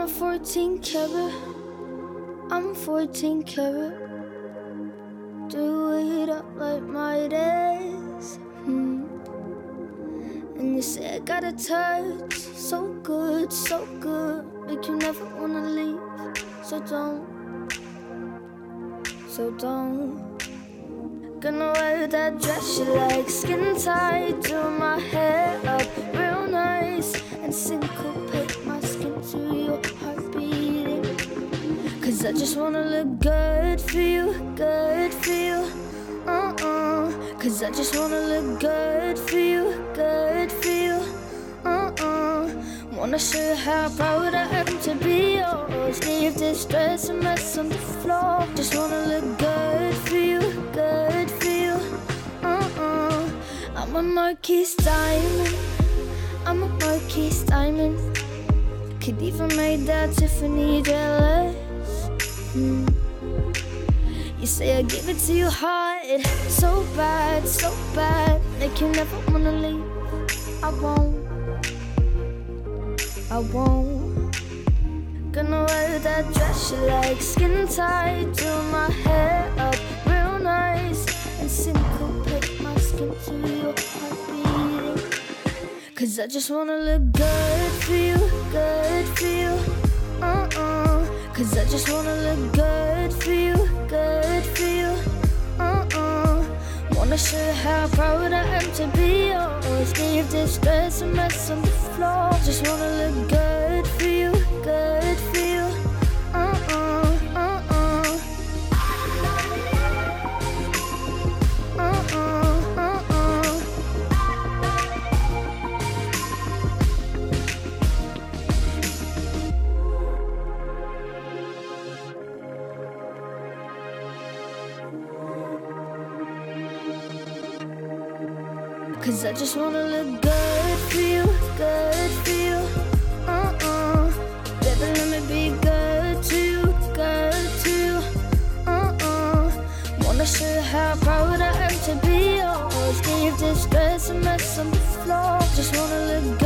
a 14 karat. I'm a 14 karat. Do it up like my days. And you say I got a touch, so good, make you never wanna leave. So don't. Gonna wear that dress you like, skin tight, do my hair up real nice, and syncopate my skin to your heart beating. Cause I just wanna look good for you, good for you. Cause I just wanna look good for you, good for you. Wanna show you how proud I am to be yours. Leave this dress a mess on the floor. Just wanna look good for you, good for you. I'm a Marquise diamond, I'm a Marquise diamond. Could even make that Tiffany jealous. You say I give it to you hard, so bad, make you never wanna leave. I won't. Gonna wear that dress you like, skin tight, do my hair up real nice, and syncopate my skin to your heart beating. Cause I just wanna look good for you, good for you. Cause I just wanna look good for you, good for you. Wanna show you how proud I am to be yours. Leave this dress a mess on the floor. Just wanna look good for you, good for you. Cause I just wanna look good for you, good for you. Baby, let me be good to you, good to you. Wanna show you how proud I am to be yours. Leave this dress a mess on the floor. Just wanna look good.